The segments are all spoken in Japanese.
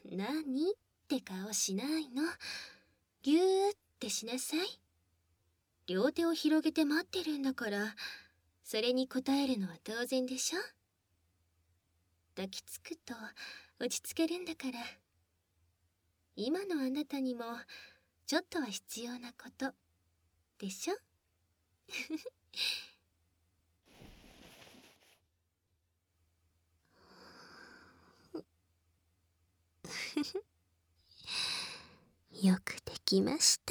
何って顔しないの。ぎゅーってしなさい。両手を広げて待ってるんだから、それに応えるのは当然でしょ。抱きつくと落ち着けるんだから。今のあなたにもちょっとは必要なことでしょ。よくできました。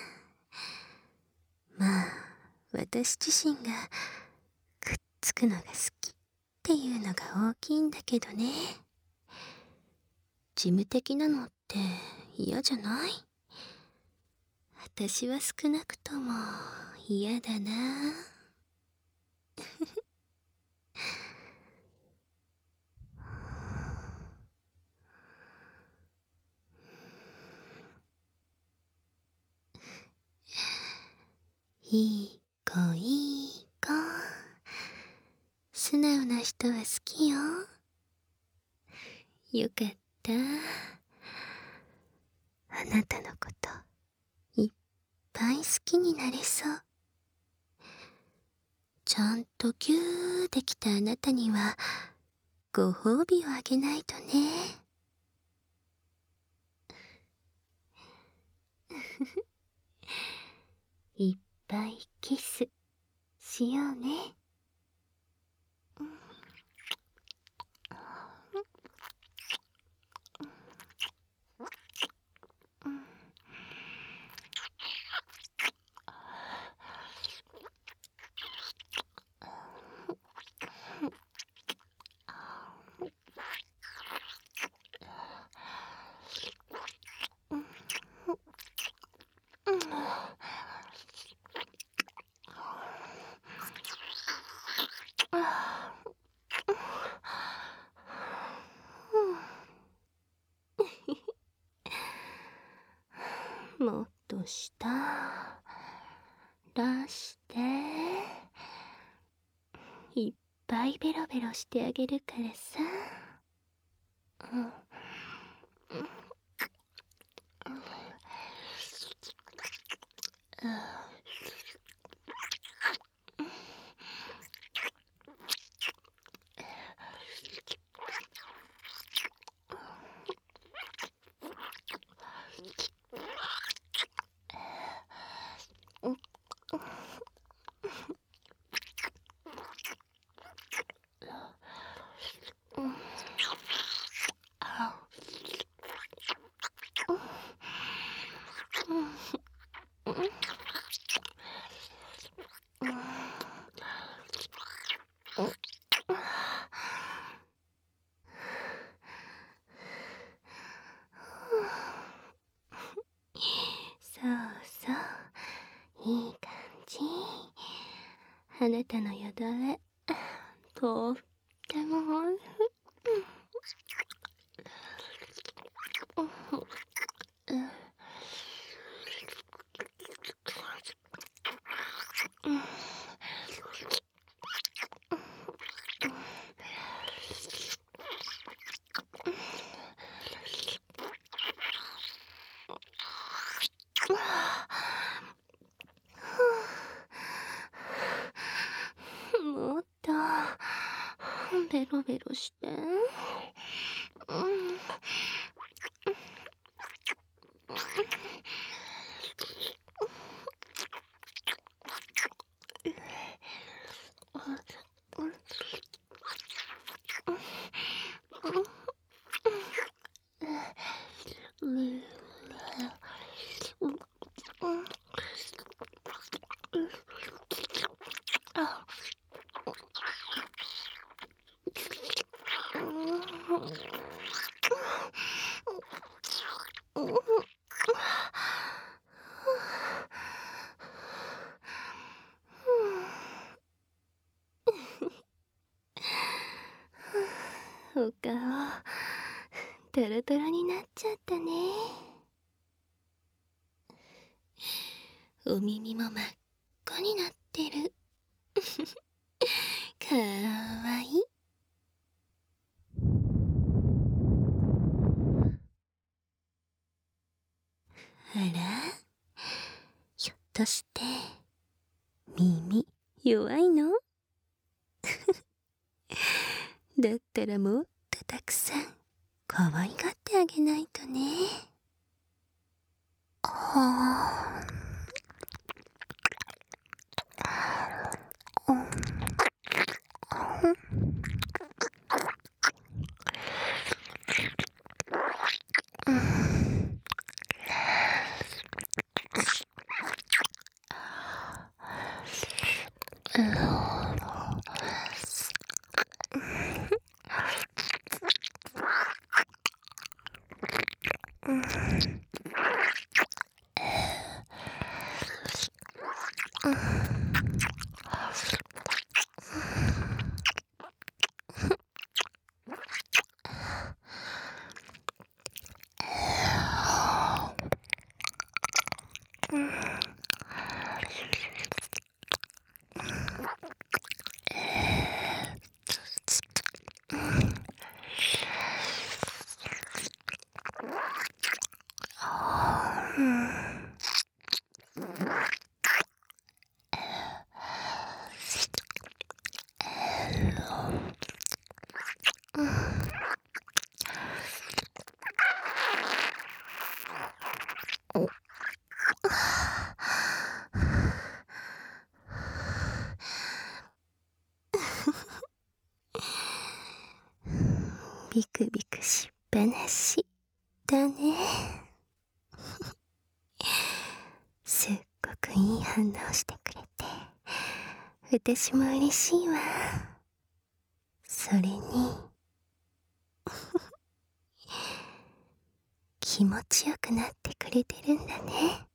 まあ私自身がくっつくのが好きっていうのが大きいんだけどね。事務的なのって嫌じゃない？私は少なくとも嫌だな。いい子いい子。素直な人は好きよ。よかった。あなたのこといっぱい好きになれそう。ちゃんとギューできたあなたにはご褒美をあげないとね。いっぱいキスしようね。もっと下出していっぱいベロベロしてあげるからさ。そうそう、いい感じ。あなたのよだれとってもおいしい。もっとベロベロして。お顔トロトロになっちゃったね。お耳も真っ赤になってる。かわいい。 として耳弱いの？だったらもっとたくさん可愛がってあげないとね。はあ。ビクビクしっぱなしだね。すっごくいい反応してくれて私も嬉しいわ。それに気持ちよくなってくれてるんだね。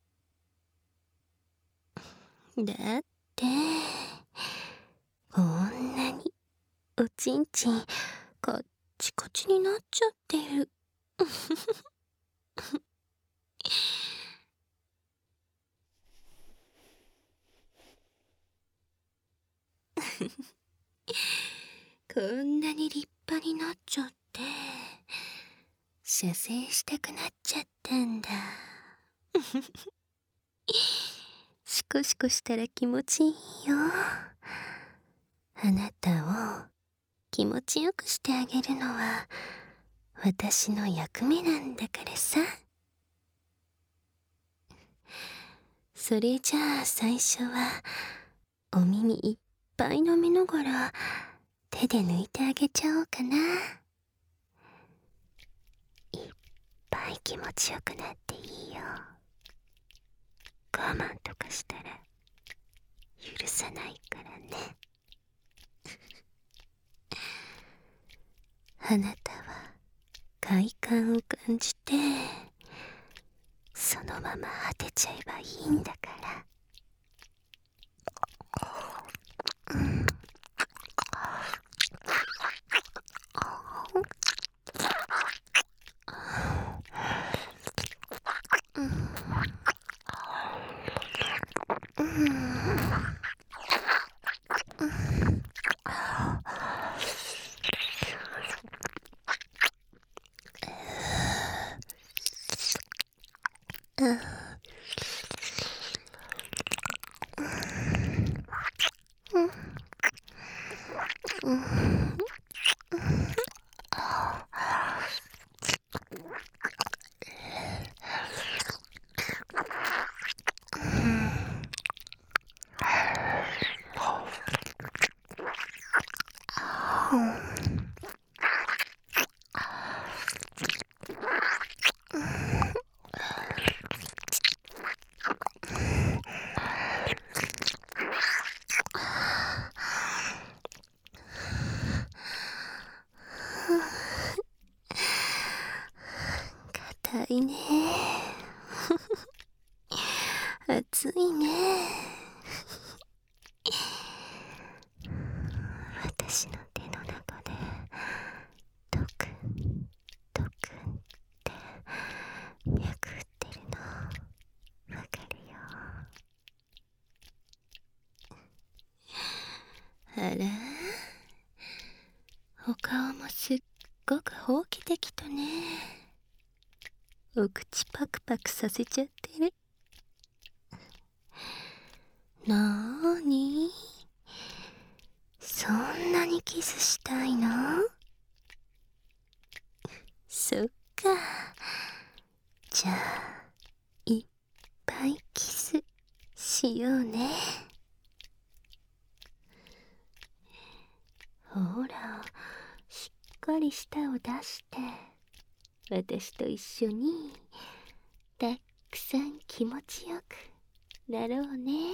だってこんなにおちんちんカッチカチになっちゃってる。こんなに立派になっちゃって射精したくなっちゃったんだ。シコシコしたら気持ちいいよ。あなたを気持ちよくしてあげるのは私の役目なんだからさ。それじゃあ最初はお耳いっぱい飲みながら手で抜いてあげちゃおうかな。いっぱい気持ちよくなっていいよ。我慢とかしたら許さないからね。あなたは快感を感じてそのまま果てちゃえばいいんだから。硬いね。熱いね。私の手の中でドクンドクンって脈打ってるのわかるよ。あら、お顔もすっごくほうき的とね。お口パクパクさせちゃってる。 なーに？そんなにキスしたいの？そっか。じゃあ、いっぱいキスしようね。ほら、しっかり舌を出して、私と一緒にたっくさん気持ちよくなろうね。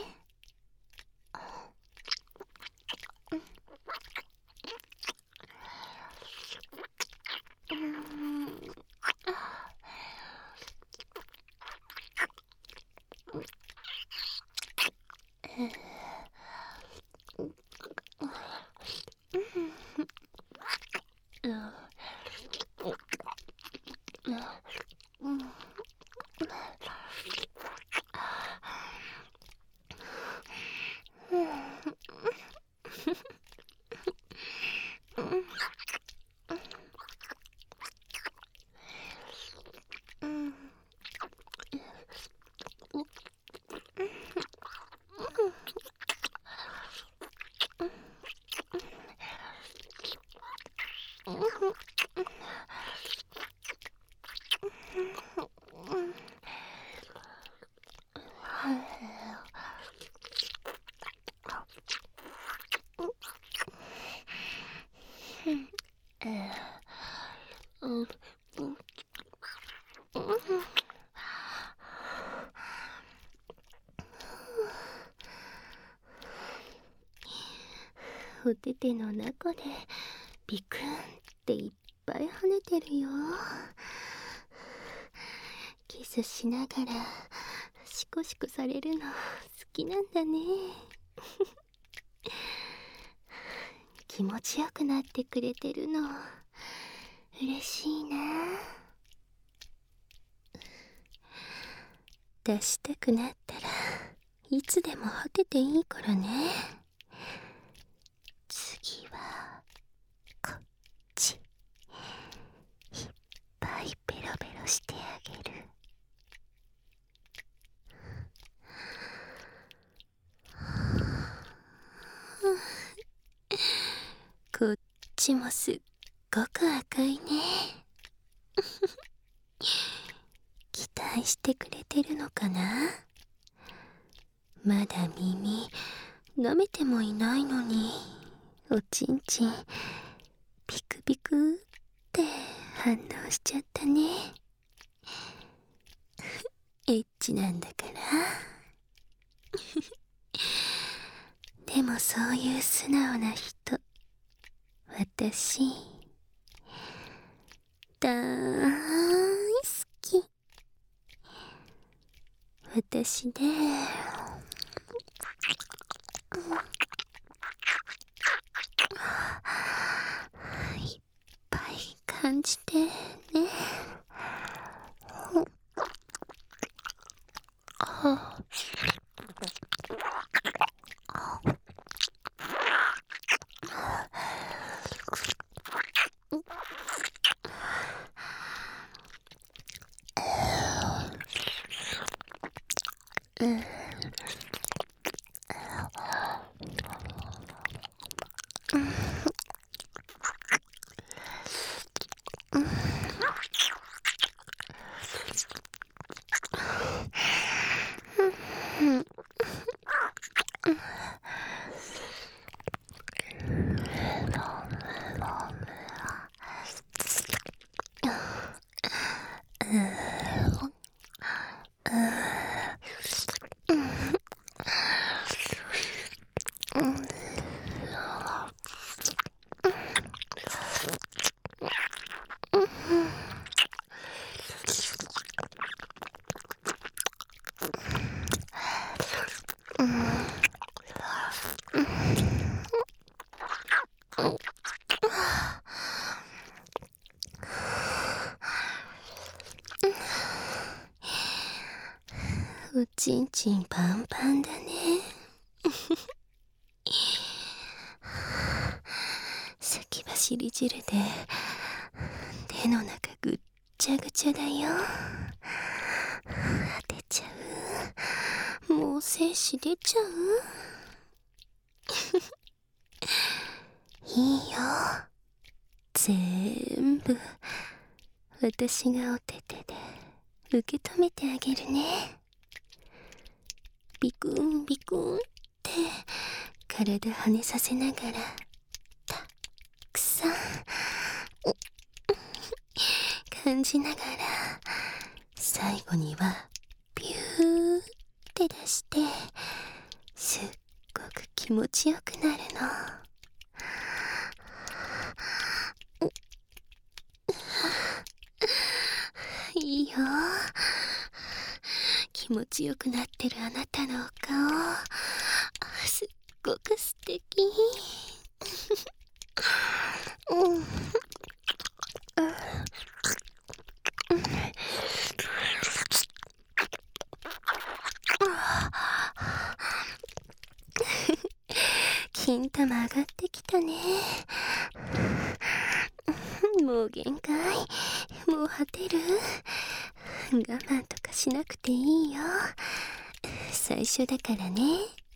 おてての中でビクンっていっぱい跳ねてるよ。キスしながらシコシコされるの好きなんだね。気持ちよくなってくれてるの嬉しいな。出したくなったらいつでも果てていいからね。次はこっち、いっぱいペロペロしてあげる。こっちもすっごく赤いね。期待してくれてるのかな？まだ耳舐めてもいないのに、おちんちんピクピクって反応しちゃったね。エッチなんだから。でもそういう素直な人、私だーい好き。私でいっぱい感じてね。おちんちんパンパンだね。先走り汁で手の中ぐっちゃぐちゃだよ。当てちゃもう精子出ちゃう？いいよ。全部私がお手手で受け止めてあげるね。ビクンビクンって体跳ねさせながらたくさん感じながら、最後にはビューって出してすっごく気持ちよくなるの。いいよ。気持ちよくなってるあなたのお顔、すっごく素敵。うん。金玉上がってきたね。もう限界。もう果てる。我慢とかしなくていいよ。最初だからね。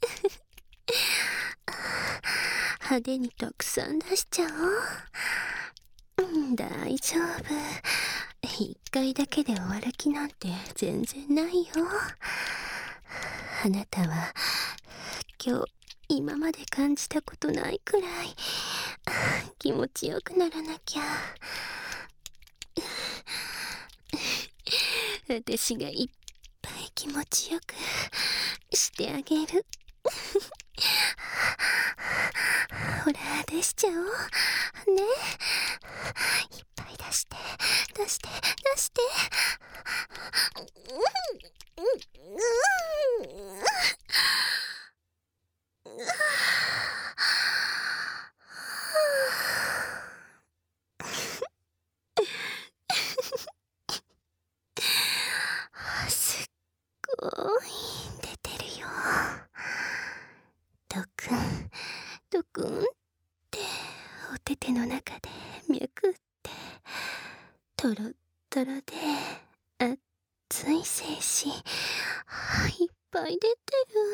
派手にたくさん出しちゃおう。大丈夫。一回だけで終わる気なんて全然ないよ。あなたは今日今まで感じたことないくらい気持ちよくならなきゃ。私がいっぱい気持ちよくしてあげる。ほら出しちゃおうね。いっぱい出して出して出して。すっごい出てるよ。ドクンドクンってお手手の中で脈ってトロットロで熱い精子いっぱい出てる。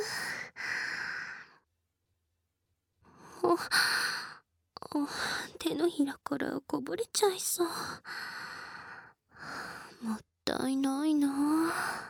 手のひらからこぼれちゃいそう。もったいないな。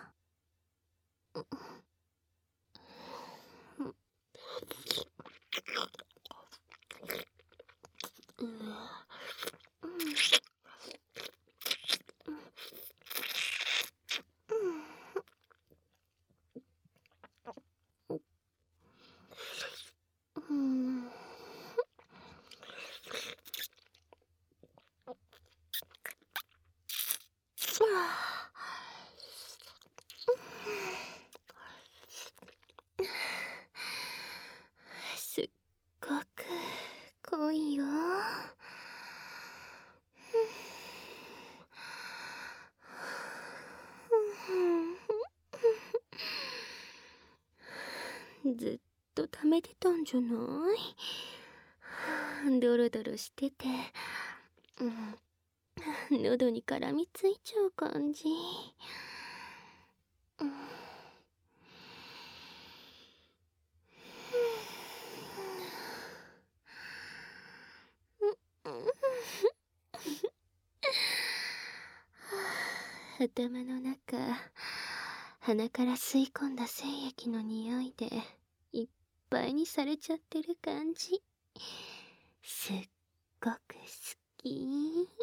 すっごく濃いよ。ずっと溜めてたんじゃない？ドロドロしてて、喉に絡みついちゃう感じ。頭の中、鼻から吸い込んだ精液の匂いでいっぱいにされちゃってる感じ。すっごく好き。